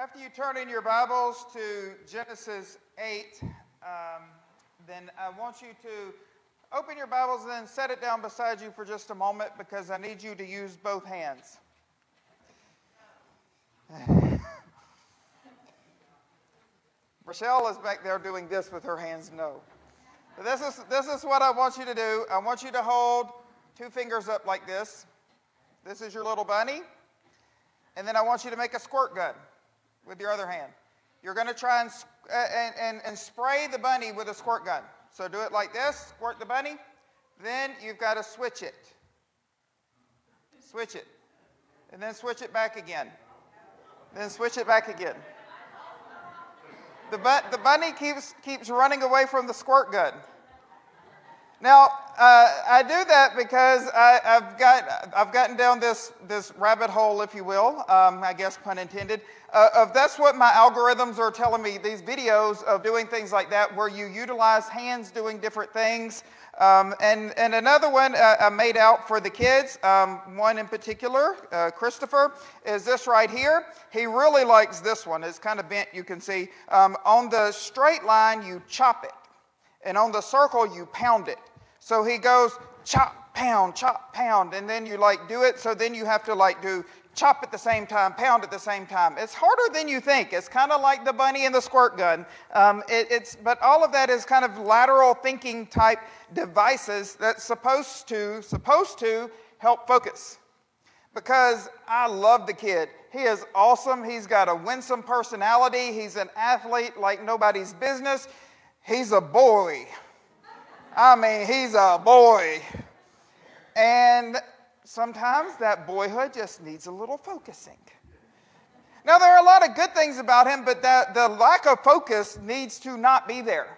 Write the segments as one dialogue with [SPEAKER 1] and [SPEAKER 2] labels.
[SPEAKER 1] After you turn in your Bibles to Genesis 8, then I want you to open your Bibles and then set it down beside you for just a moment because I need you to use both hands. Rochelle is back there doing this with her hands, no. But this is what I want you to do. I want you to hold two fingers up like this. This is your little bunny. And then I want you to make a squirt gun with your other hand. You're going to try and spray the bunny with a squirt gun. So do it like this, squirt the bunny. Then you've got to switch it. Switch it. And then switch it back again. Then switch it back again. The bunny keeps running away from the squirt gun. Now, I do that because I've gotten down this rabbit hole, if you will, I guess pun intended, of that's what my algorithms are telling me, these videos of doing things like that where you utilize hands doing different things. And another one I made out for the kids, one in particular, Christopher, is this right here. He really likes this one. It's kind of bent, you can see. On the straight line, you chop it. And on the circle, you pound it. So he goes chop, pound, and then you do it. So then you have to do chop at the same time, pound at the same time. It's harder than you think. It's kind of like the bunny and the squirt gun. But all of that is kind of lateral thinking type devices that's supposed to help focus. Because I love the kid. He is awesome. He's got a winsome personality. He's an athlete like nobody's business. He's a boy. I mean, he's a boy. And sometimes that boyhood just needs a little focusing. Now, there are a lot of good things about him, but the lack of focus needs to not be there.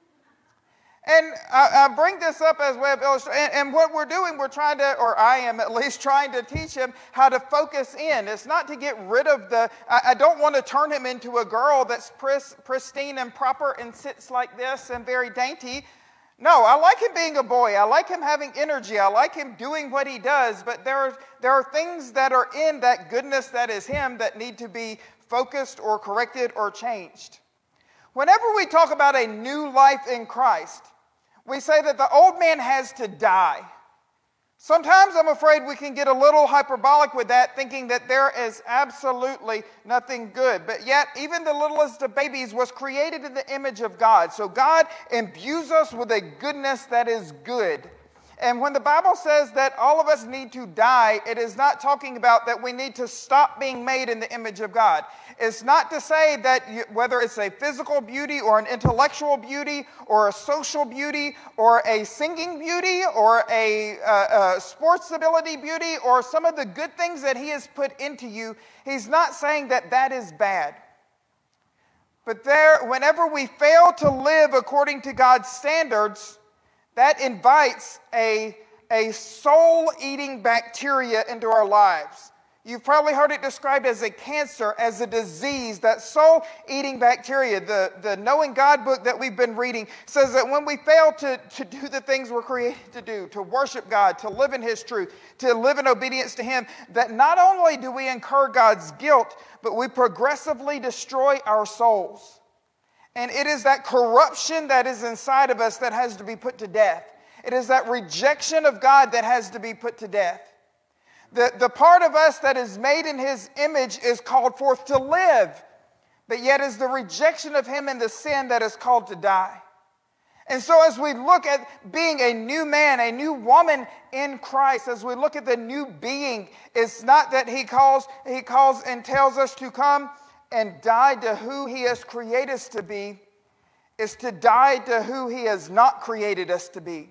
[SPEAKER 1] And I bring this up as a way of illustration. And what we're doing, I am at least trying to teach him how to focus in. It's not to get rid of I don't want to turn him into a girl that's pristine and proper and sits like this and very dainty. No, I like him being a boy. I like him having energy. I like him doing what he does. But there are things that are in that goodness that is him that need to be focused or corrected or changed. Whenever we talk about a new life in Christ, we say that the old man has to die. Sometimes I'm afraid we can get a little hyperbolic with that, thinking that there is absolutely nothing good. But yet, even the littlest of babies was created in the image of God. So God imbues us with a goodness that is good. And when the Bible says that all of us need to die, it is not talking about that we need to stop being made in the image of God. It's not to say that whether it's a physical beauty or an intellectual beauty or a social beauty or a singing beauty or a sports ability beauty or some of the good things that he has put into you, he's not saying that that is bad. But whenever we fail to live according to God's standards, that invites a soul-eating bacteria into our lives. You've probably heard it described as a cancer, as a disease. That soul-eating bacteria, the Knowing God book that we've been reading, says that when we fail to do the things we're created to do, to worship God, to live in His truth, to live in obedience to Him, that not only do we incur God's guilt, but we progressively destroy our souls. And it is that corruption that is inside of us that has to be put to death. It is that rejection of God that has to be put to death. The part of us that is made in His image is called forth to live, but yet is the rejection of Him and the sin that is called to die. And so as we look at being a new man, a new woman in Christ, as we look at the new being, it's not that He calls and tells us to come and die to who He has created us to be, is to die to who He has not created us to be.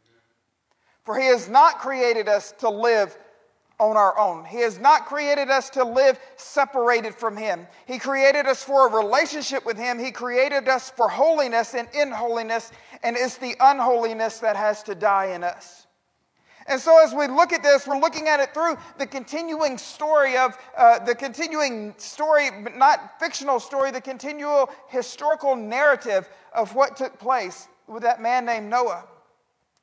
[SPEAKER 1] For He has not created us to live on our own. He has not created us to live separated from Him. He created us for a relationship with Him. He created us for holiness and in holiness, and it's the unholiness that has to die in us. And so as we look at this, we're looking at it through the continuing story, but not fictional story, the continual historical narrative of what took place with that man named Noah.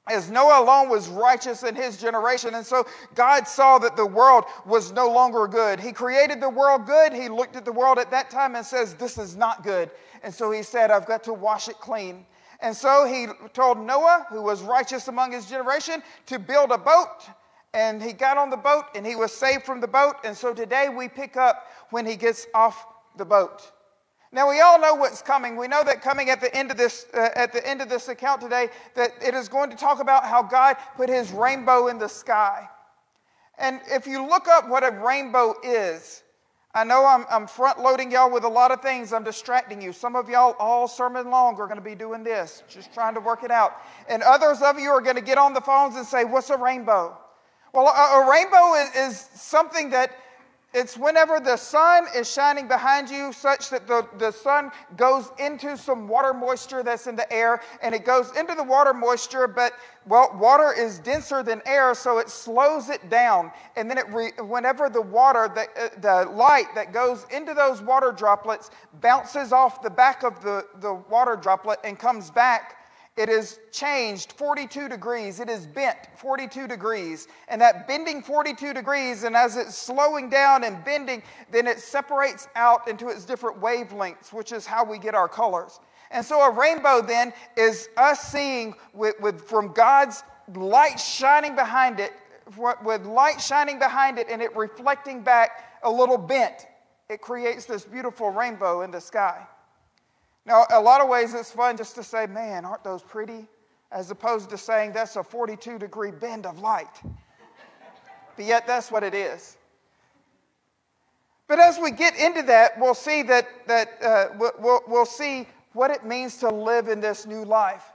[SPEAKER 1] as Noah alone was righteous in his generation. And so God saw that the world was no longer good. He created the world good. He looked at the world at that time and says, this is not good. And so he said, I've got to wash it clean. And so he told Noah, who was righteous among his generation, to build a boat. And he got on the boat and he was saved from the boat. And so today we pick up when he gets off the boat. Now we all know what's coming. We know that coming at the end of this account today, that it is going to talk about how God put his rainbow in the sky. And if you look up what a rainbow is, I know I'm front-loading y'all with a lot of things. I'm distracting you. Some of y'all all sermon long are going to be doing this, just trying to work it out. And others of you are going to get on the phones and say, what's a rainbow? Well, a rainbow is something that it's whenever the sun is shining behind you such that the sun goes into some water moisture that's in the air, and it goes into the water moisture, but, well, water is denser than air, so it slows it down. And then whenever the light that goes into those water droplets bounces off the back of the water droplet and comes back, it is changed 42 degrees. It is bent 42 degrees. And that bending 42 degrees, and as it's slowing down and bending, then it separates out into its different wavelengths, which is how we get our colors. And so a rainbow then is us seeing from God's light shining behind it, with light shining behind it and it reflecting back a little bent. It creates this beautiful rainbow in the sky. Now, a lot of ways it's fun just to say, man, aren't those pretty? As opposed to saying that's a 42-degree bend of light. But yet that's what it is. But as we get into that, we'll see we'll see what it means to live in this new life.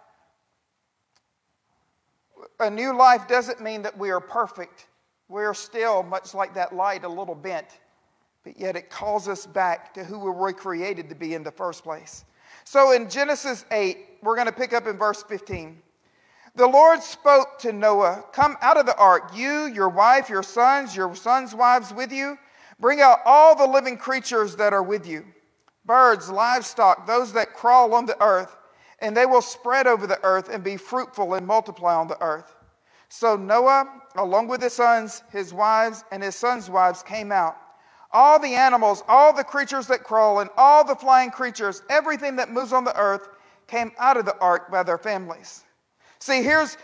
[SPEAKER 1] A new life doesn't mean that we are perfect. We are still, much like that light, a little bent. But yet it calls us back to who we were created to be in the first place. So in Genesis 8, we're going to pick up in verse 15. The Lord spoke to Noah, come out of the ark, you, your wife, your sons' wives with you. Bring out all the living creatures that are with you, birds, livestock, those that crawl on the earth, and they will spread over the earth and be fruitful and multiply on the earth. So Noah, along with his sons, his wives, and his sons' wives came out. All the animals, all the creatures that crawl, and all the flying creatures, everything that moves on the earth, came out of the ark by their families. See, here's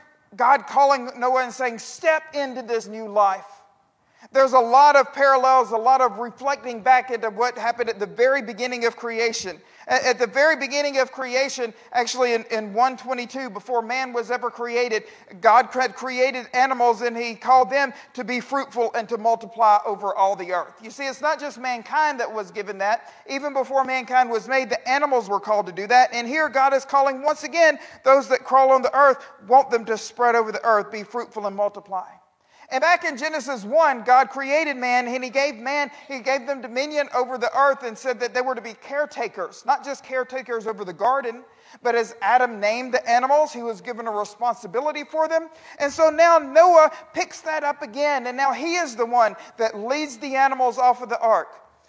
[SPEAKER 1] God calling Noah and saying, step into this new life. There's a lot of parallels, a lot of reflecting back into what happened at the very beginning of creation. At the very beginning of creation, actually in 1:22, before man was ever created, God had created animals and he called them to be fruitful and to multiply over all the earth. You see, it's not just mankind that was given that. Even before mankind was made, the animals were called to do that. And here God is calling once again those that crawl on the earth, want them to spread over the earth, be fruitful and multiply. And back in Genesis 1, God created man, and He gave them dominion over the earth and said that they were to be caretakers, not just caretakers over the garden, but as Adam named the animals, he was given a responsibility for them. And so now Noah picks that up again, and now he is the one that leads the animals off of the ark.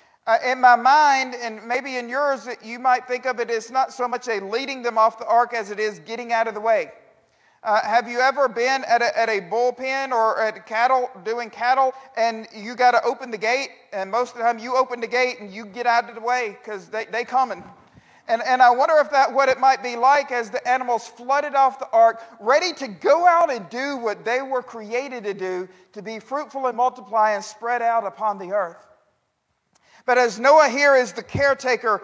[SPEAKER 1] In my mind, and maybe in yours, you might think of it as not so much a leading them off the ark as it is getting out of the way. Have you ever been at a bullpen or at doing cattle, and you got to open the gate, and most of the time you open the gate and you get out of the way because they coming. And I wonder if that's what it might be like as the animals flooded off the ark, ready to go out and do what they were created to do, to be fruitful and multiply and spread out upon the earth. But as Noah here is the caretaker,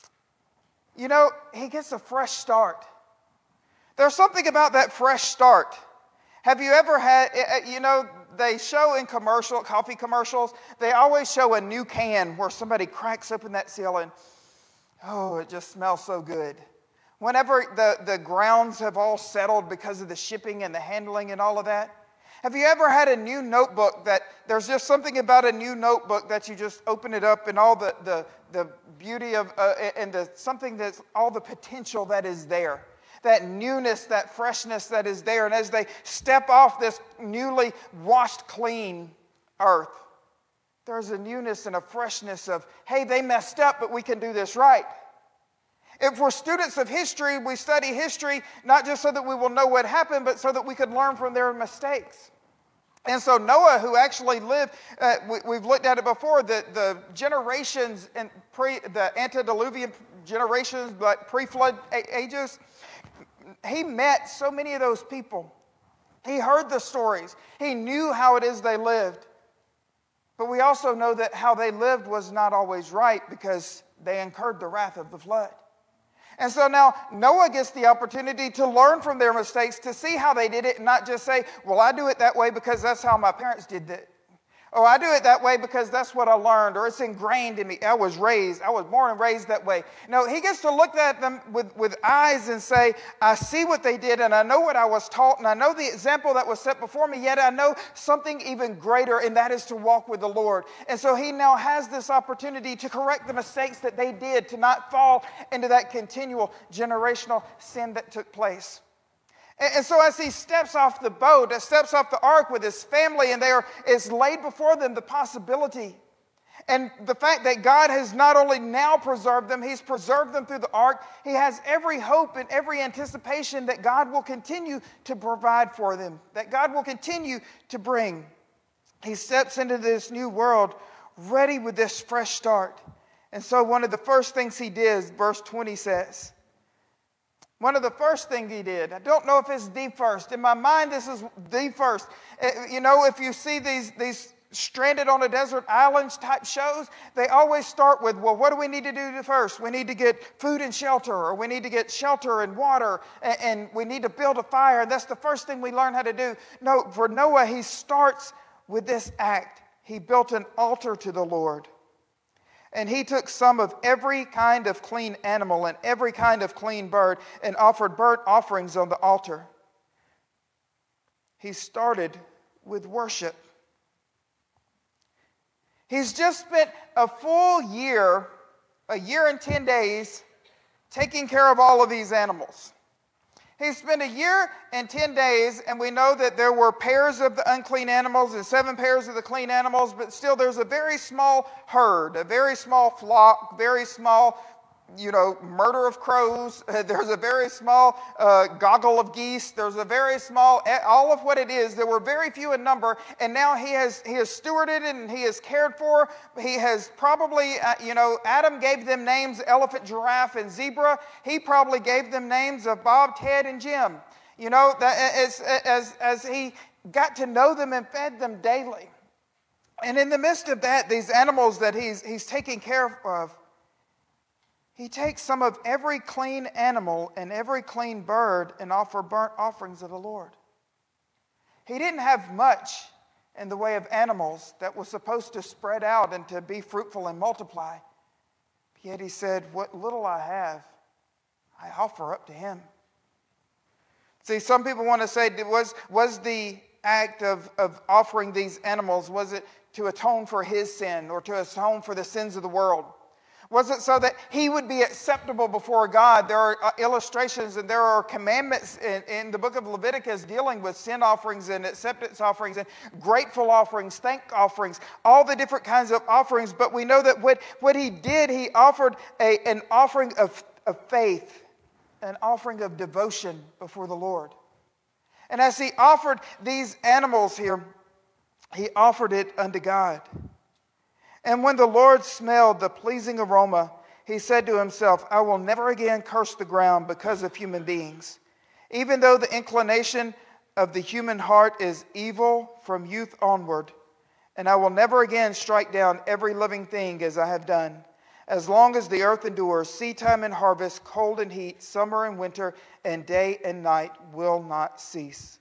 [SPEAKER 1] he gets a fresh start. There's something about that fresh start. Have you ever had, they show in coffee commercials, they always show a new can where somebody cracks open that seal and, oh, it just smells so good. Whenever the grounds have all settled because of the shipping and the handling and all of that. Have you ever had a new notebook that there's just something about a new notebook that you just open it up and all the beauty of, and something that's all the potential that is there. That newness, that freshness that is there. And as they step off this newly washed clean earth, there's a newness and a freshness of, hey, they messed up, but we can do this right. If we're students of history, we study history not just so that we will know what happened, but so that we could learn from their mistakes. And so Noah, who actually lived, we've looked at it before, the generations and the antediluvian generations, but pre-flood ages, he met so many of those people. He heard the stories. He knew how it is they lived. But we also know that how they lived was not always right because they incurred the wrath of the flood. And so now Noah gets the opportunity to learn from their mistakes, to see how they did it, and not just say, well, I do it that way because that's how my parents did it. Or I do it that way because that's what I learned, or it's ingrained in me. I was born and raised that way. No, he gets to look at them with eyes and say, I see what they did, and I know what I was taught, and I know the example that was set before me, yet I know something even greater, and that is to walk with the Lord. And so he now has this opportunity to correct the mistakes that they did, to not fall into that continual generational sin that took place. And so as he steps off the boat, steps off the ark with his family, and there is laid before them the possibility and the fact that God has not only now preserved them, he's preserved them through the ark. He has every hope and every anticipation that God will continue to provide for them, that God will continue to bring. He steps into this new world ready with this fresh start. And so one of the first things he did, verse 20 says, one of the first things he did, I don't know if it's the first. In my mind, this is the first. You know, if you see these stranded on a desert islands type shows, they always start with, well, what do we need to do first? We need to get food and shelter, or we need to get shelter and water, and we need to build a fire. And that's the first thing we learn how to do. No, for Noah, he starts with this act. He built an altar to the Lord. And he took some of every kind of clean animal and every kind of clean bird and offered burnt offerings on the altar. He started with worship. He's just spent a full year, a year and 10 days, taking care of all of these animals. He spent a year and 10 days, and we know that there were pairs of the unclean animals and 7 pairs of the clean animals, but still there's a very small herd, a very small flock, very small, murder of crows. There's a very small goggle of geese. There's a very small, all of what it is. There were very few in number, and now he has stewarded it and he has cared for. He has probably, Adam gave them names, elephant, giraffe, and zebra. He probably gave them names of Bob, Ted, and Jim. As he got to know them and fed them daily. And in the midst of that, these animals that he's taking care of, he takes some of every clean animal and every clean bird and offer burnt offerings of the Lord. He didn't have much in the way of animals that was supposed to spread out and to be fruitful and multiply. Yet he said, what little I have, I offer up to him. See, some people want to say, was the act of offering these animals, was it to atone for his sin or to atone for the sins of the world? Was it so that he would be acceptable before God? There are illustrations and there are commandments in the book of Leviticus dealing with sin offerings and acceptance offerings and grateful offerings, thank offerings, all the different kinds of offerings. But we know that what he did, he offered an offering of faith, an offering of devotion before the Lord. And as he offered these animals here, he offered it unto God. And when the Lord smelled the pleasing aroma, he said to himself, I will never again curse the ground because of human beings. Even though the inclination of the human heart is evil from youth onward, and I will never again strike down every living thing as I have done. As long as the earth endures, seedtime and harvest, cold and heat, summer and winter, and day and night will not cease.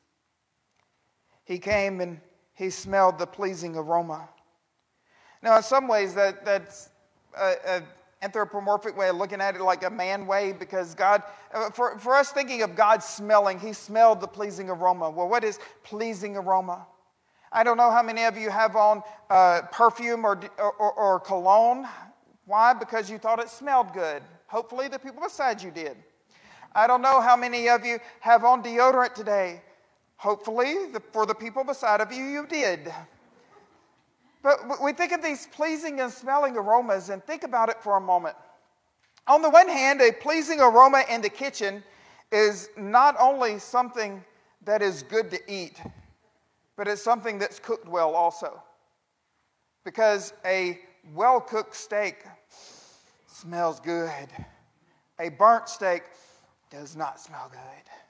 [SPEAKER 1] He came and he smelled the pleasing aroma. Now, in some ways, that's an anthropomorphic way of looking at it, like a man way, because God, for us thinking of God smelling, he smelled the pleasing aroma. Well, what is pleasing aroma? I don't know how many of you have on perfume or cologne. Why? Because you thought it smelled good. Hopefully the people beside you did. I don't know how many of you have on deodorant today. Hopefully for the people beside of you, you did. But we think of these pleasing and smelling aromas, and think about it for a moment. On the one hand, a pleasing aroma in the kitchen is not only something that is good to eat, but it's something that's cooked well also. Because a well-cooked steak smells good. A burnt steak does not smell good.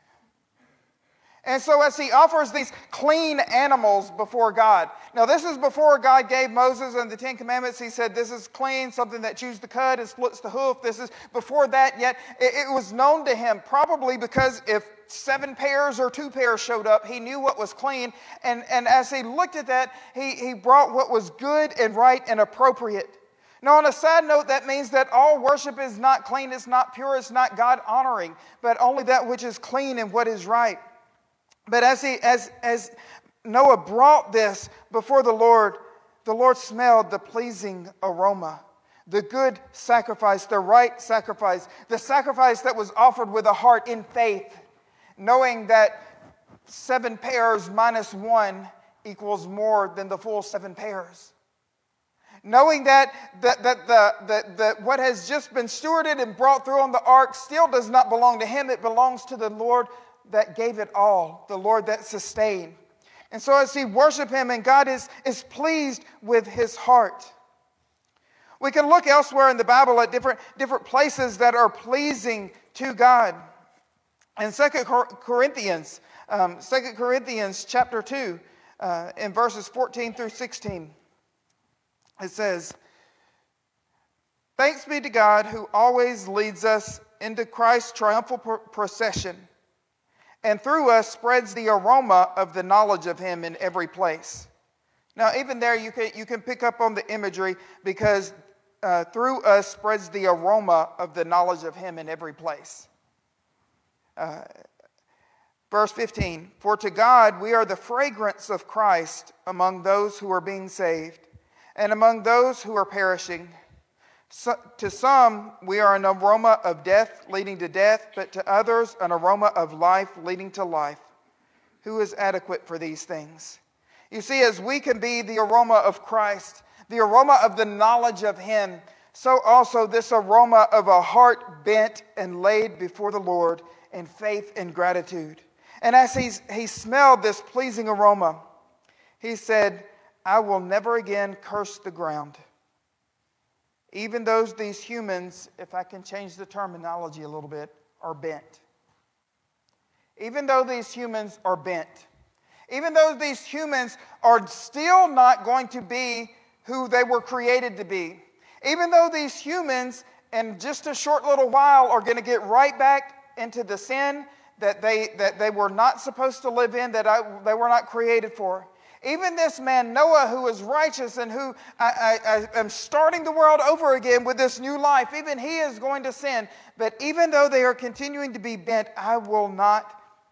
[SPEAKER 1] And so as he offers these clean animals before God. Now this is before God gave Moses and the Ten Commandments. He said this is clean, something that chews the cud and splits the hoof. This is before that, yet it was known to him, probably because if 7 pairs or 2 pairs showed up, he knew what was clean. And as he looked at that, he brought what was good and right and appropriate. Now, on a side note, that means that all worship is not clean, it's not pure, it's not God-honoring, but only that which is clean and what is right. But as Noah brought this before the Lord smelled the pleasing aroma, the good sacrifice, the right sacrifice, the sacrifice that was offered with a heart in faith, knowing that 7 pairs minus 1 equals more than the full 7 pairs. Knowing that what has just been stewarded and brought through on the ark still does not belong to him, it belongs to the Lord that gave it all, the Lord that sustained. And so as he worshiped him, and God is pleased with his heart. We can look elsewhere in the Bible at different places that are pleasing to God. In 2 Corinthians chapter 2, in verses 14 through 16, it says, "Thanks be to God who always leads us into Christ's triumphal procession, and through us spreads the aroma of the knowledge of him in every place." Now, even there, you can pick up on the imagery, because through us spreads the aroma of the knowledge of him in every place. Verse 15, "For to God we are the fragrance of Christ among those who are being saved, and among those who are perishing. So, to some, we are an aroma of death leading to death, but to others, an aroma of life leading to life. Who is adequate for these things?" You see, as we can be the aroma of Christ, the aroma of the knowledge of him, so also this aroma of a heart bent and laid before the Lord in faith and gratitude. And as he smelled this pleasing aroma, he said, "I will never again curse the ground." Even though these humans, if I can change the terminology a little bit, are bent. Even though these humans are bent. Even though these humans are still not going to be who they were created to be. Even though these humans, in just a short little while, are going to get right back into the sin that they were not supposed to live in, that they were not created for. Even this man, Noah, who is righteous and who I am starting the world over again with this new life, even he is going to sin. But even though they are continuing to be bent, I will not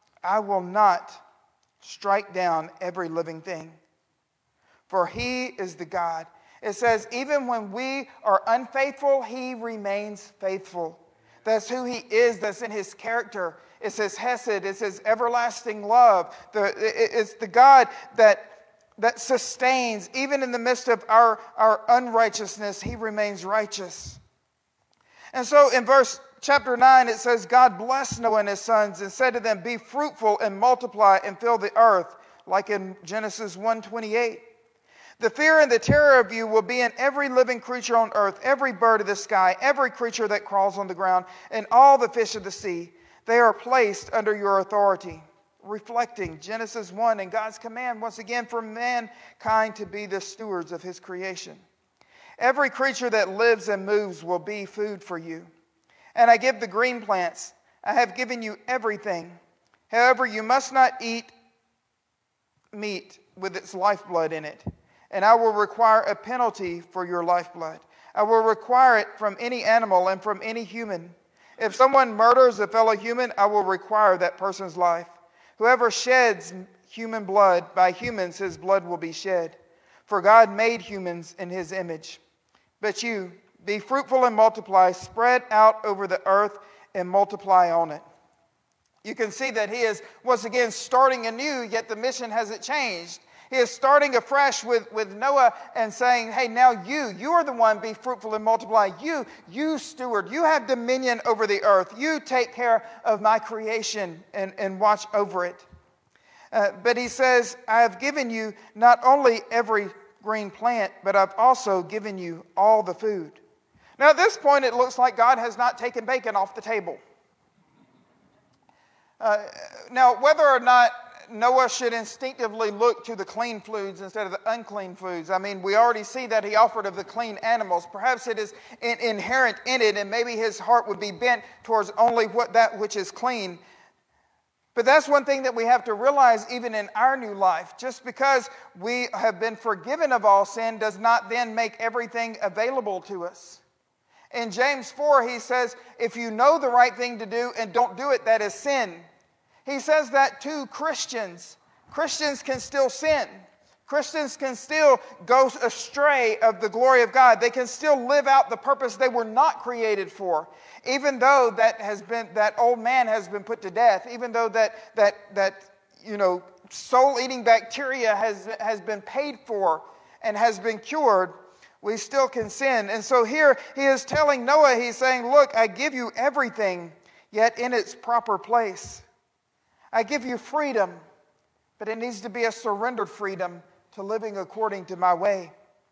[SPEAKER 1] strike down every living thing. For he is the God. It says, even when we are unfaithful, he remains faithful. That's who he is. That's in his character. It's his hesed. It's his everlasting love. It's the God that sustains, even in the midst of our unrighteousness, he remains righteous. And so in chapter 9, it says, God blessed Noah and his sons and said to them, "Be fruitful and multiply and fill the earth," like in Genesis 1:28. "The fear and the terror of you will be in every living creature on earth, every bird of the sky, every creature that crawls on the ground, and all the fish of the sea. They are placed under your authority." Reflecting Genesis 1 and God's command once again for mankind to be the stewards of his creation. "Every creature that lives and moves will be food for you. And I give the green plants. I have given you everything. However, you must not eat meat with its lifeblood in it. And I will require a penalty for your lifeblood. I will require it from any animal and from any human. If someone murders a fellow human, I will require that person's life. Whoever sheds human blood, by humans his blood will be shed. For God made humans in his image. But you, be fruitful and multiply, spread out over the earth and multiply on it." You can see that he is once again starting anew, yet the mission hasn't changed. He is starting afresh with Noah and saying, hey, now you are the one, be fruitful and multiply. You steward, you have dominion over the earth. You take care of my creation and watch over it. But he says, I have given you not only every green plant, but I've also given you all the food. Now at this point, it looks like God has not taken bacon off the table. Now, whether or not Noah should instinctively look to the clean foods instead of the unclean foods, I mean, we already see that he offered of the clean animals. Perhaps it is inherent in it, and maybe his heart would be bent towards only that which is clean. But that's one thing that we have to realize even in our new life. Just because we have been forgiven of all sin does not then make everything available to us. In James 4, he says, if you know the right thing to do and don't do it, that is sin. He says that to Christians. Christians can still sin. Christians can still go astray of the glory of God. They can still live out the purpose they were not created for. Even though that old man has been put to death, even though that soul-eating bacteria has been paid for and has been cured, we still can sin. And so here he is telling Noah, he's saying, look, I give you everything, yet in its proper place. I give you freedom, but it needs to be a surrendered freedom to living according to my way.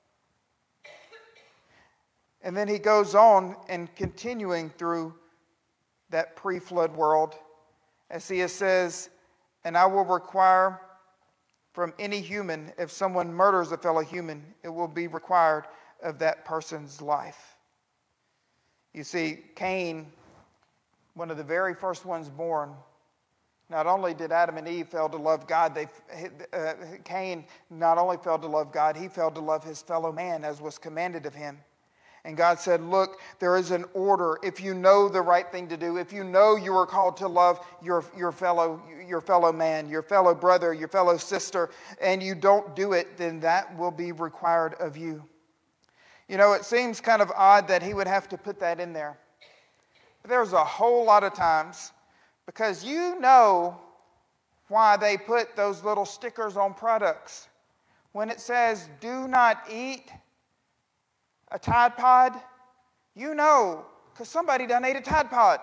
[SPEAKER 1] And then he goes on and continuing through that pre-flood world as he says, and I will require from any human, if someone murders a fellow human, it will be required of that person's life. You see, Cain, one of the very first ones born, not only did Adam and Eve fail to love God, Cain not only failed to love God, he failed to love his fellow man as was commanded of him. And God said, look, there is an order. If you know the right thing to do, if you know you are called to love your fellow man, your fellow brother, your fellow sister, and you don't do it, then that will be required of you. You know, it seems kind of odd that he would have to put that in there. But there's a whole lot of times, because you know why they put those little stickers on products. When it says, do not eat a Tide Pod, you know, because somebody done ate a Tide Pod.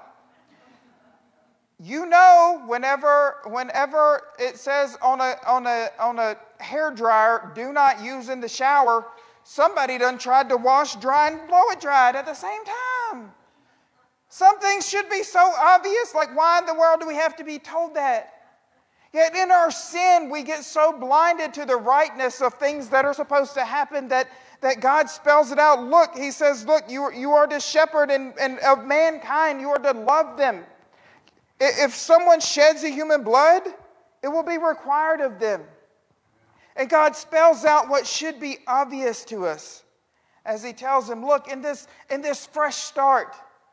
[SPEAKER 1] You know, whenever it says on a hair dryer, do not use in the shower, somebody done tried to wash dry and blow it dried at the same time. Some things should be so obvious, like why in the world do we have to be told that? Yet in our sin, we get so blinded to the rightness of things that are supposed to happen that God spells it out. Look, he says, look, you are to shepherd and of mankind, you are to love them. If someone sheds a human blood, it will be required of them. And God spells out what should be obvious to us as he tells them, look, in this fresh start,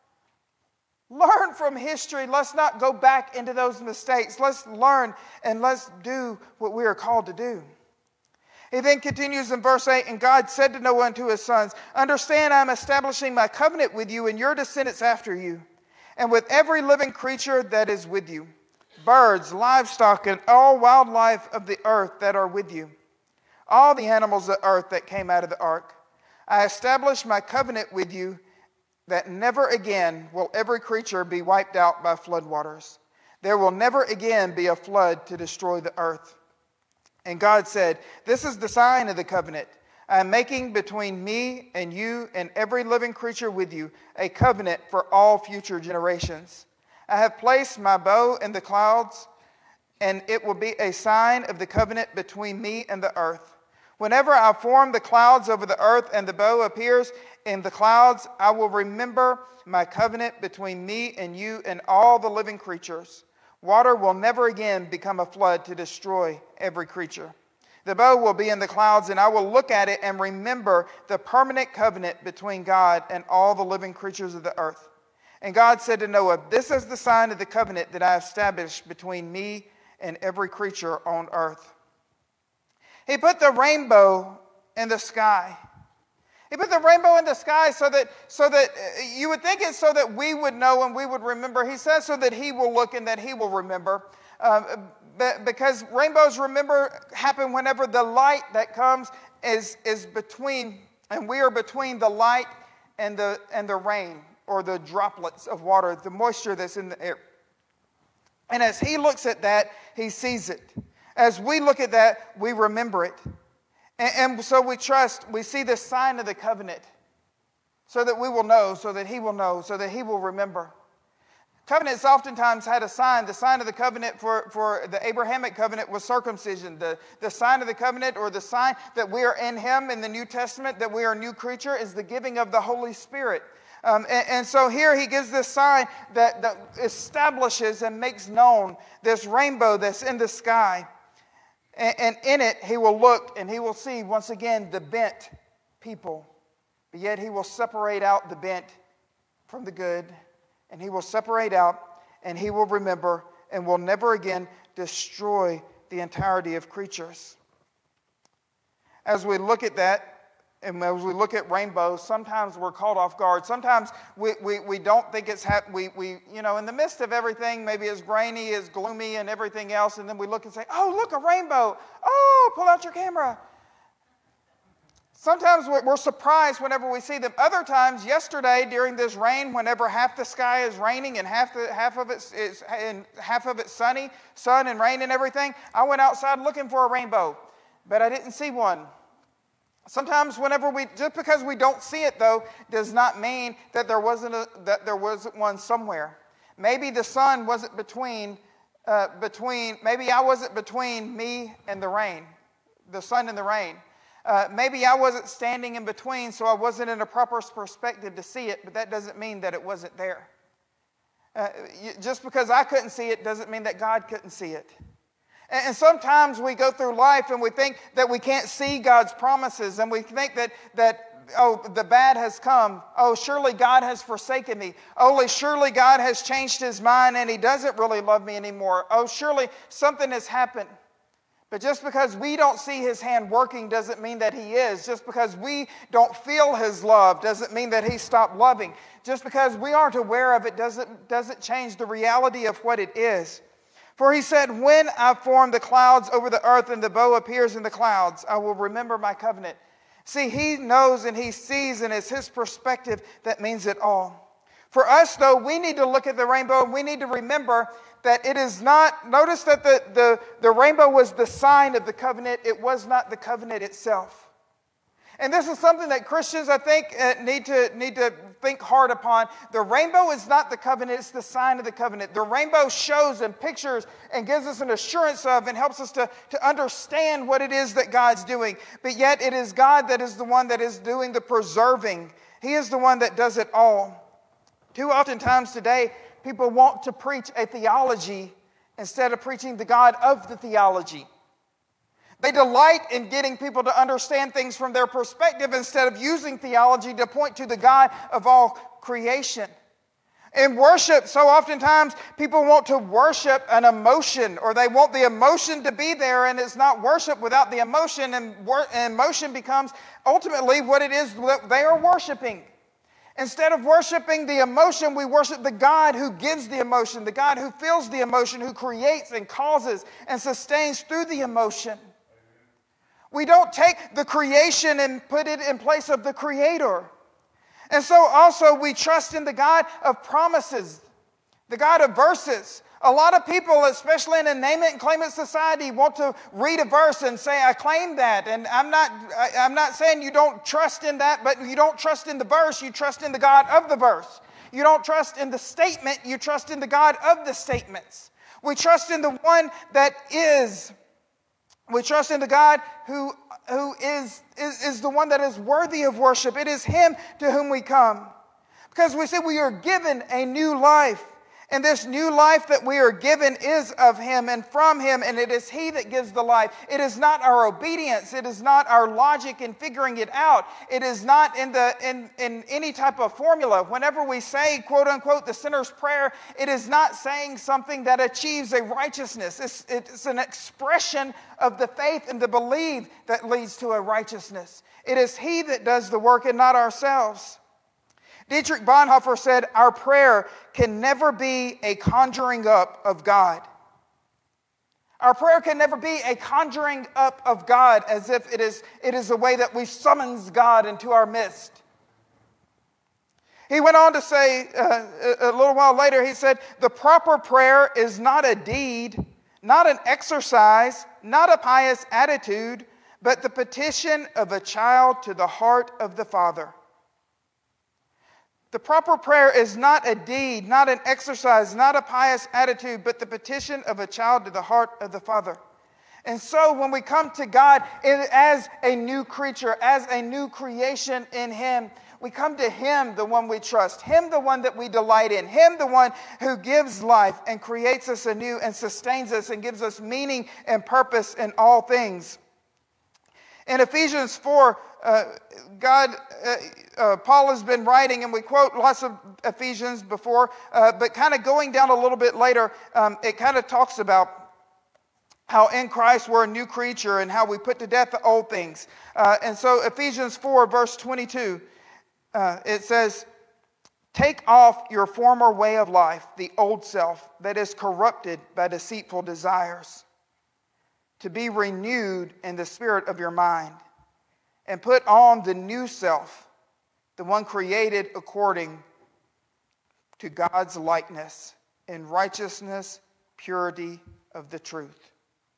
[SPEAKER 1] learn from history. Let's not go back into those mistakes. Let's learn and let's do what we are called to do. He then continues in verse 8, and God said to Noah and to his sons, understand I am establishing my covenant with you and your descendants after you, and with every living creature that is with you, birds, livestock, and all wildlife of the earth that are with you, all the animals of the earth that came out of the ark. I establish my covenant with you that never again will every creature be wiped out by floodwaters. There will never again be a flood to destroy the earth. And God said, this is the sign of the covenant. I am making between me and you and every living creature with you a covenant for all future generations. I have placed my bow in the clouds, and it will be a sign of the covenant between me and the earth. Whenever I form the clouds over the earth and the bow appears in the clouds, I will remember my covenant between me and you and all the living creatures. Water will never again become a flood to destroy every creature. The bow will be in the clouds, and I will look at it and remember the permanent covenant between God and all the living creatures of the earth. And God said to Noah, this is the sign of the covenant that I have established between me and every creature on earth. He put the rainbow in the sky. He put the rainbow in the sky so that you would think it's so that we would know and we would remember. He says so that he will look and that he will remember. because rainbows, remember, happen whenever the light that comes is between, and we are between the light and the rain, or the droplets of water, the moisture that's in the air. And as he looks at that, he sees it. As we look at that, we remember it. And so we trust, we see the sign of the covenant, so that we will know, so that he will know, so that he will remember. Covenants oftentimes had a sign. The sign of the covenant for the Abrahamic covenant was circumcision. The sign of the covenant, or the sign that we are in him in the New Testament, that we are a new creature, is the giving of the Holy Spirit. And so here he gives this sign that establishes and makes known this rainbow that's in the sky. And in it he will look and he will see once again the bent people. But yet he will separate out the bent from the good. And he will separate out, and he will remember, and will never again destroy the entirety of creatures. As we look at that, and as we look at rainbows, sometimes we're caught off guard. Sometimes we don't think it's happening. We in the midst of everything, maybe it's grainy, it's gloomy, and everything else, and then we look and say, "Oh, look, a rainbow! Oh, pull out your camera." Sometimes we're surprised whenever we see them. Other times, yesterday during this rain, whenever half the sky is raining and half of it's sunny, sun and rain and everything, I went outside looking for a rainbow, but I didn't see one. Sometimes, just because we don't see it though, does not mean that there wasn't one somewhere. Maybe the sun wasn't between. Maybe I wasn't between me and the rain, the sun and the rain. Maybe I wasn't standing in between, so I wasn't in a proper perspective to see it, but that doesn't mean that it wasn't there. Just because I couldn't see it doesn't mean that God couldn't see it. And sometimes we go through life and we think that we can't see God's promises, and we think that the bad has come. Oh, surely God has forsaken me. Oh, surely God has changed his mind and he doesn't really love me anymore. Oh, surely something has happened. But just because we don't see his hand working doesn't mean that he is. Just because we don't feel his love doesn't mean that he stopped loving. Just because we aren't aware of it doesn't change the reality of what it is. For he said, "When I form the clouds over the earth and the bow appears in the clouds, I will remember my covenant." See, he knows and he sees, and it's his perspective that means it all. For us, though, we need to look at the rainbow and we need to remember that it is not, notice that the rainbow was the sign of the covenant. It was not the covenant itself. And this is something that Christians, I think, need to think hard upon. The rainbow is not the covenant, it's the sign of the covenant. The rainbow shows and pictures and gives us an assurance of and helps us to understand what it is that God's doing. But yet it is God that is the one that is doing the preserving. He is the one that does it all. Too oftentimes today, people want to preach a theology instead of preaching the God of the theology. They delight in getting people to understand things from their perspective instead of using theology to point to the God of all creation. In worship, so oftentimes people want to worship an emotion, or they want the emotion to be there, and it's not worship without the emotion, and emotion becomes ultimately what it is that they are worshiping. Instead of worshiping the emotion, we worship the God who gives the emotion, the God who feels the emotion, who creates and causes and sustains through the emotion. We don't take the creation and put it in place of the Creator. And so also we trust in the God of promises, the God of verses. A lot of people, especially in a name it and claim it society, want to read a verse and say, "I claim that." And I'm not saying you don't trust in that, but you don't trust in the verse, you trust in the God of the verse. You don't trust in the statement, you trust in the God of the statements. We trust in the one that is. We trust in the God who is the one that is worthy of worship. It is him to whom we come. Because we say we are given a new life. And this new life that we are given is of him and from him, and it is he that gives the life. It is not our obedience. It is not our logic in figuring it out. It is not in any type of formula. Whenever we say, quote unquote, the sinner's prayer, it is not saying something that achieves a righteousness. It's an expression of the faith and the belief that leads to a righteousness. It is he that does the work and not ourselves. Dietrich Bonhoeffer said, "Our prayer can never be a conjuring up of God. Our prayer can never be a conjuring up of God as if it is a way that we summons God into our midst. He went on to say a little while later, he said, the proper prayer is not a deed, not an exercise, not a pious attitude, but the petition of a child to the heart of the Father. The proper prayer is not a deed, not an exercise, not a pious attitude, but the petition of a child to the heart of the Father. And so when we come to God as a new creature, as a new creation in Him, we come to Him, the one we trust, Him, the one that we delight in, Him, the one who gives life and creates us anew and sustains us and gives us meaning and purpose in all things. In Ephesians 4, Paul has been writing, and we quote lots of Ephesians before, but kind of going down a little bit later, it kind of talks about how in Christ we're a new creature and how we put to death the old things. And so Ephesians 4, verse 22, it says, take off your former way of life, the old self that is corrupted by deceitful desires, to be renewed in the spirit of your mind, and put on the new self, the one created according to God's likeness in righteousness, purity of the truth.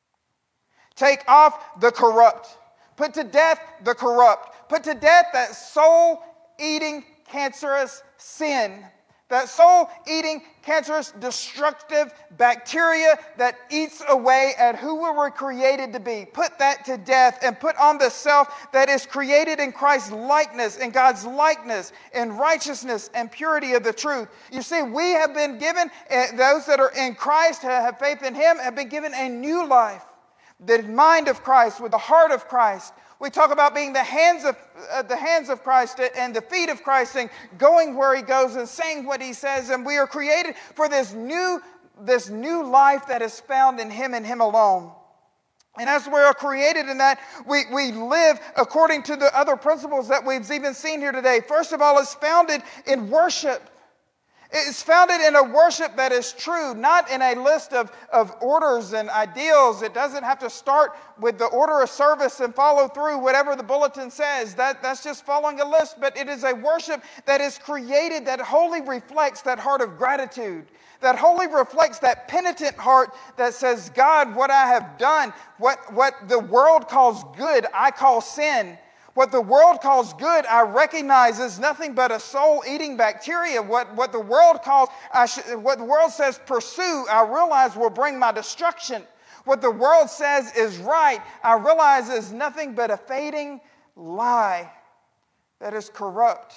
[SPEAKER 1] Take off the corrupt. Put to death the corrupt. Put to death that soul-eating, cancerous sin. That soul-eating, cancerous, destructive bacteria that eats away at who we were created to be. Put that to death and put on the self that is created in Christ's likeness, in God's likeness, in righteousness and purity of the truth. You see, we have been given, those that are in Christ, have faith in Him, have been given a new life. The mind of Christ with the heart of Christ. We talk about being the hands of Christ and the feet of Christ and going where He goes and saying what He says. And we are created for this new life that is found in Him and Him alone. And as we are created in that, we live according to the other principles that we've even seen here today. First of all, it's founded in worship. It's founded in a worship that is true, not in a list of orders and ideals. It doesn't have to start with the order of service and follow through whatever the bulletin says. That's just following a list. But it is a worship that is created that wholly reflects that heart of gratitude. That wholly reflects that penitent heart that says, God, what I have done, what the world calls good, I call sin. What the world calls good, I recognize is nothing but a soul-eating bacteria. What the world calls, what the world says pursue, I realize will bring my destruction. What the world says is right, I realize is nothing but a fading lie that is corrupt,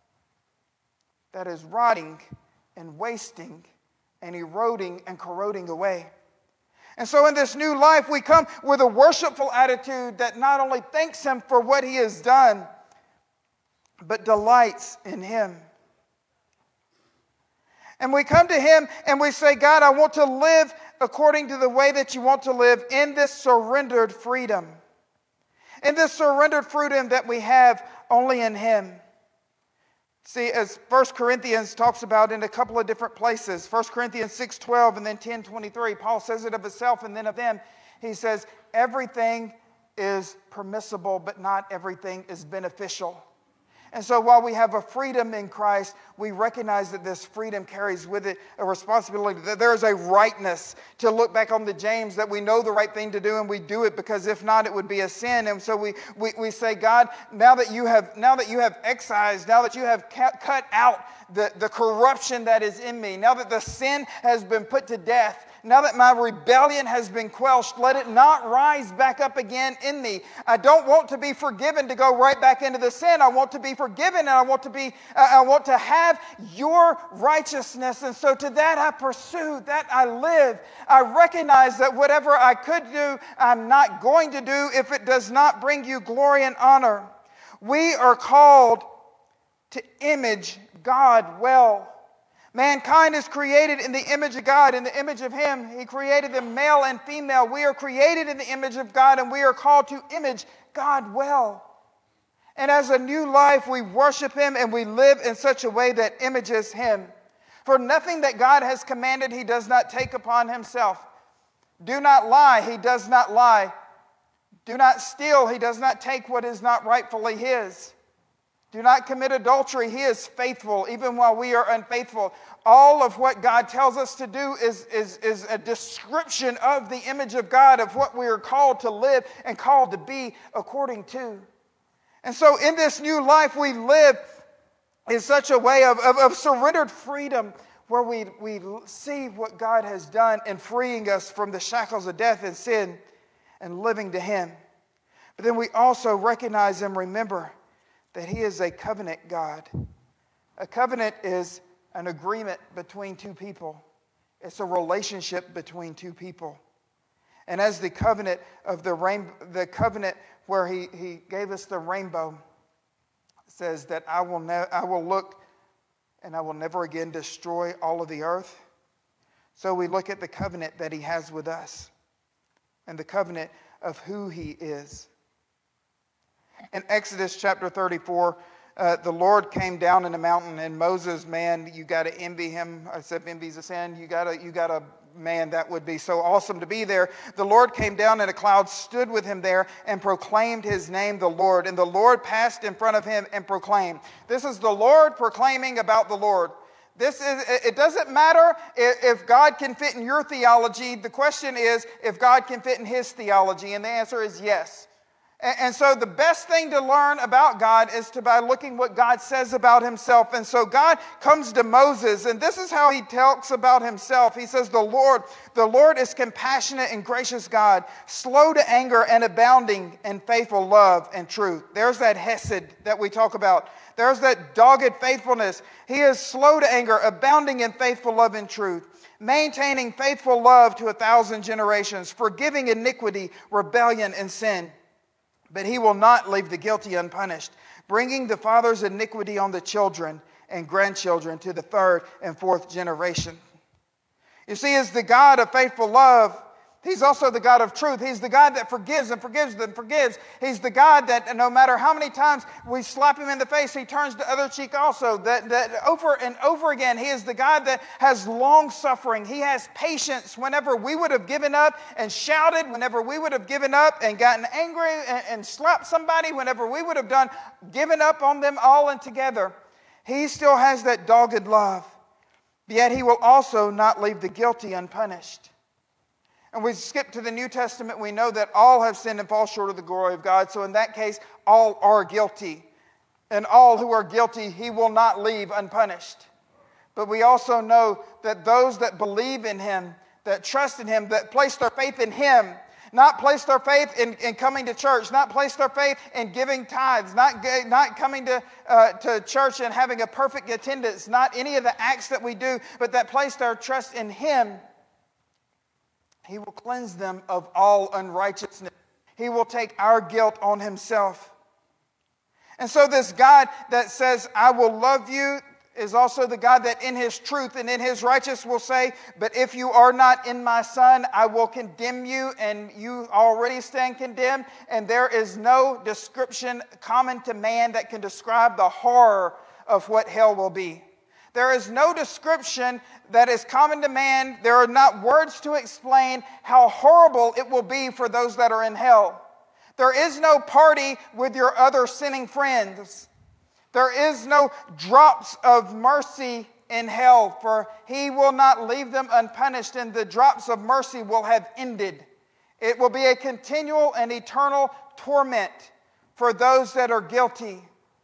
[SPEAKER 1] that is rotting and wasting and eroding and corroding away. And so in this new life, we come with a worshipful attitude that not only thanks Him for what He has done, but delights in Him. And we come to Him and we say, God, I want to live according to the way that You want to live in this surrendered freedom. In this surrendered freedom that we have only in Him. See, as 1 Corinthians talks about in a couple of different places, 1 Corinthians 6:12 and then 10:23, Paul says it of himself and then of them. He says, everything is permissible, but not everything is beneficial. And so while we have a freedom in Christ, we recognize that this freedom carries with it a responsibility. That there is a rightness to look back on the James, that we know the right thing to do and we do it, because if not, it would be a sin. And so we say, God, now that you have excised, now that you have cut out the corruption that is in me, now that the sin has been put to death, now that my rebellion has been quenched, let it not rise back up again in me. I don't want to be forgiven to go right back into the sin. I want to be forgiven, and I want to have Your righteousness. And so to that I pursue, that I live. I recognize that whatever I could do, I'm not going to do if it does not bring You glory and honor. We are called to image God well. Mankind is created in the image of God, in the image of Him. He created them male and female. We are created in the image of God, and we are called to image God well. And as a new life, we worship Him and we live in such a way that images Him. For nothing that God has commanded, He does not take upon Himself. Do not lie. He does not lie. Do not steal. He does not take what is not rightfully his. Do not commit adultery. He is faithful, even while we are unfaithful. All of what God tells us to do is a description of the image of God, of what we are called to live and called to be according to. And so in this new life we live in such a way of surrendered freedom, where we see what God has done in freeing us from the shackles of death and sin and living to Him. But then we also recognize and remember that He is a covenant God. A covenant is an agreement between two people. It's a relationship between two people. And as the covenant of the covenant where He gave us the rainbow says that I will look and I will never again destroy all of the earth. So we look at the covenant that He has with us and the covenant of who He is. In Exodus chapter 34, the Lord came down in a mountain, and Moses, man, you got to envy him. I said envy's a sin. You got to, man, that would be so awesome to be there. The Lord came down in a cloud, stood with him there, and proclaimed His name, the Lord. And the Lord passed in front of him and proclaimed. This is the Lord proclaiming about the Lord. It doesn't matter if God can fit in your theology. The question is if God can fit in His theology, and the answer is yes. And so the best thing to learn about God is by looking what God says about Himself. And so God comes to Moses, and this is how He talks about Himself. He says, the Lord is compassionate and gracious God, slow to anger and abounding in faithful love and truth. There's that hesed that we talk about. There's that dogged faithfulness. He is slow to anger, abounding in faithful love and truth, maintaining faithful love to 1,000 generations, forgiving iniquity, rebellion, and sin. But He will not leave the guilty unpunished, bringing the father's iniquity on the children and grandchildren to the 3rd and 4th generation. You see, as the God of faithful love, He's also the God of truth. He's the God that forgives and forgives and forgives. He's the God that no matter how many times we slap Him in the face, He turns the other cheek also. That over and over again, He is the God that has long suffering. He has patience whenever we would have given up and shouted, whenever we would have given up and gotten angry and slapped somebody, whenever we would have given up on them all and together. He still has that dogged love. Yet He will also not leave the guilty unpunished. And we skip to the New Testament, we know that all have sinned and fall short of the glory of God. So in that case, all are guilty. And all who are guilty, He will not leave unpunished. But we also know that those that believe in Him, that trust in Him, that place their faith in Him, not place their faith in coming to church, not place their faith in giving tithes, not coming to church and having a perfect attendance, not any of the acts that we do, but that place their trust in Him, He will cleanse them of all unrighteousness. He will take our guilt on Himself. And so this God that says, I will love you, is also the God that in His truth and in His righteousness will say, but if you are not in my Son, I will condemn you, and you already stand condemned. And there is no description common to man that can describe the horror of what hell will be. There is no description that is common to man. There are not words to explain how horrible it will be for those that are in hell. There is no party with your other sinning friends. There is no drops of mercy in hell, for He will not leave them unpunished, and the drops of mercy will have ended. It will be a continual and eternal torment for those that are guilty.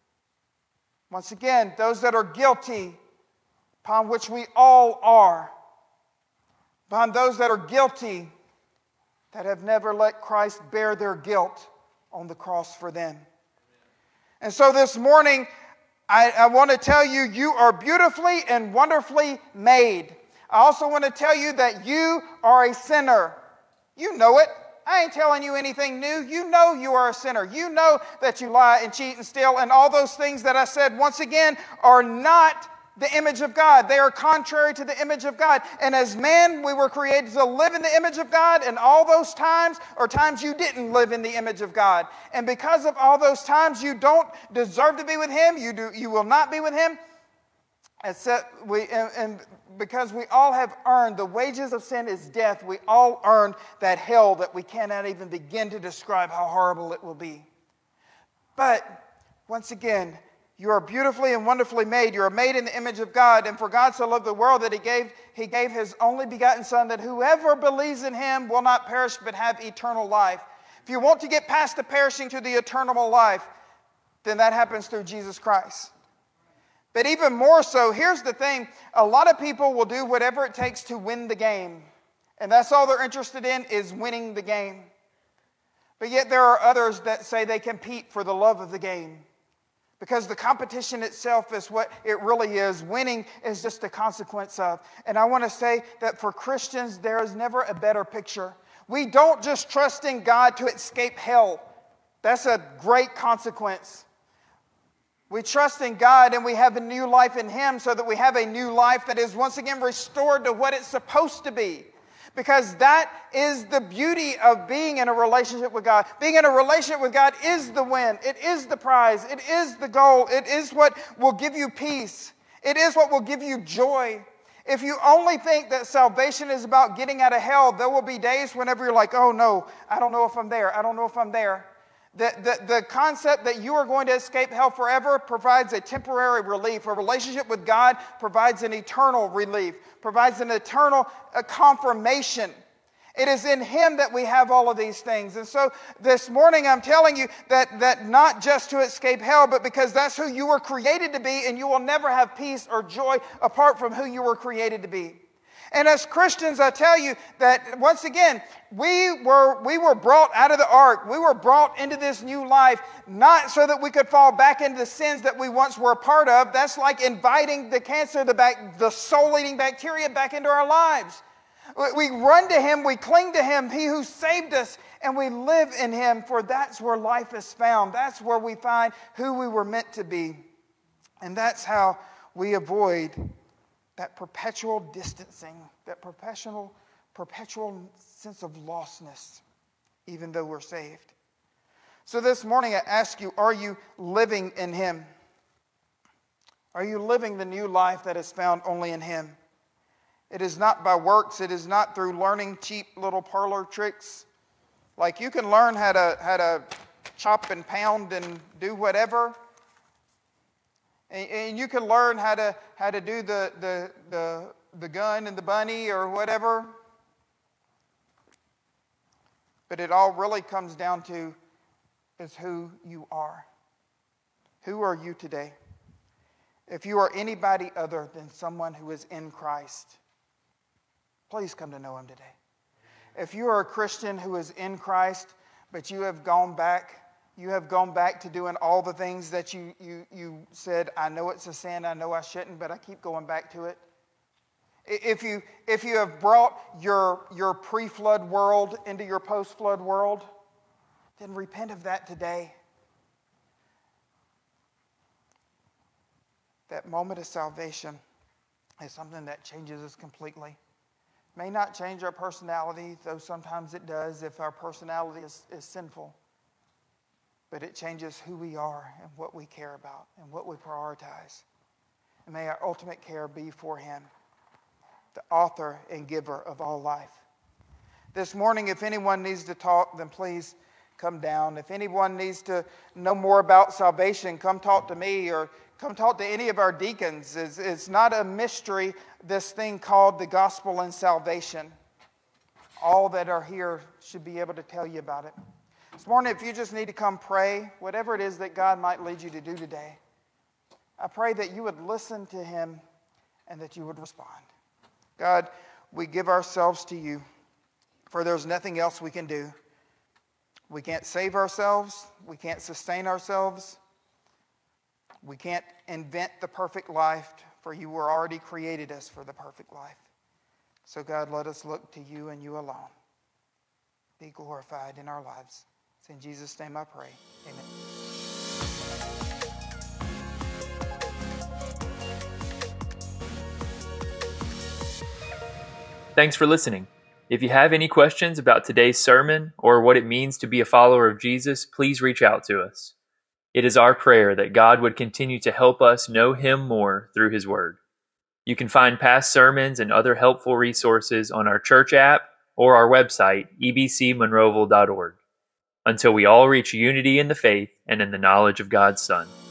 [SPEAKER 1] Once again, those that are guilty, upon which we all are, upon those that are guilty, that have never let Christ bear their guilt on the cross for them. And so this morning, I want to tell you, you are beautifully and wonderfully made. I also want to tell you that you are a sinner. You know it. I ain't telling you anything new. You know you are a sinner. You know that you lie and cheat and steal, and all those things that I said, once again, are not the image of God. They are contrary to the image of God. And as man, we were created to live in the image of God, and all those times are times you didn't live in the image of God. And because of all those times you don't deserve to be with Him, you will not be with Him. And because we all have earned, the wages of sin is death, we all earned that hell that we cannot even begin to describe how horrible it will be. But, once again, you are beautifully and wonderfully made. You are made in the image of God. And for God so loved the world that He gave His only begotten Son, that whoever believes in Him will not perish but have eternal life. If you want to get past the perishing to the eternal life, then that happens through Jesus Christ. But even more so, here's the thing. A lot of people will do whatever it takes to win the game. And that's all they're interested in, is winning the game. But yet there are others that say they compete for the love of the game. Because the competition itself is what it really is. Winning is just a consequence of. And I want to say that for Christians, there is never a better picture. We don't just trust in God to escape hell. That's a great consequence. We trust in God and we have a new life in Him so that we have a new life that is once again restored to what it's supposed to be. Because that is the beauty of being in a relationship with God. Being in a relationship with God is the win. It is the prize. It is the goal. It is what will give you peace. It is what will give you joy. If you only think that salvation is about getting out of hell, there will be days whenever you're like, oh no, I don't know if I'm there. I don't know if I'm there. The concept that you are going to escape hell forever provides a temporary relief. A relationship with God provides an eternal relief, provides an eternal confirmation. It is in Him that we have all of these things. And so this morning I'm telling you that not just to escape hell, but because that's who you were created to be, and you will never have peace or joy apart from who you were created to be. And as Christians, I tell you that, once again, we were brought out of the ark. We were brought into this new life, not so that we could fall back into the sins that we once were a part of. That's like inviting the cancer, the soul-eating bacteria back into our lives. We run to Him, we cling to Him, He who saved us, and we live in Him, for that's where life is found. That's where we find who we were meant to be. And that's how we avoid that perpetual distancing, that perpetual sense of lostness, even though we're saved. So this morning I ask you, are you living in Him? Are you living the new life that is found only in Him? It is not by works. It is not through learning cheap little parlor tricks. Like you can learn how to chop and pound and do whatever. And you can learn how to do the gun and the bunny or whatever. But it all really comes down to is who you are. Who are you today? If you are anybody other than someone who is in Christ, please come to know Him today. If you are a Christian who is in Christ, but you have gone back to doing all the things that you said, I know it's a sin, I know I shouldn't, but I keep going back to it. If you have brought your pre-flood world into your post-flood world, then repent of that today. That moment of salvation is something that changes us completely. May not change our personality, though sometimes it does if our personality is sinful. But it changes who we are and what we care about and what we prioritize. And may our ultimate care be for Him, the author and giver of all life. This morning, if anyone needs to talk, then please come down. If anyone needs to know more about salvation, come talk to me or come talk to any of our deacons. It's not a mystery, this thing called the gospel and salvation. All that are here should be able to tell you about it. This morning, if you just need to come pray, whatever it is that God might lead you to do today, I pray that you would listen to Him and that you would respond. God, we give ourselves to You, for there's nothing else we can do. We can't save ourselves. We can't sustain ourselves. We can't invent the perfect life, for You were already created us for the perfect life. So God, let us look to You and You alone. Be glorified in our lives. It's in Jesus' name I pray. Amen.
[SPEAKER 2] Thanks for listening. If you have any questions about today's sermon or what it means to be a follower of Jesus, please reach out to us. It is our prayer that God would continue to help us know Him more through His Word. You can find past sermons and other helpful resources on our church app or our website, ebcmonroeville.org. Until we all reach unity in the faith and in the knowledge of God's Son.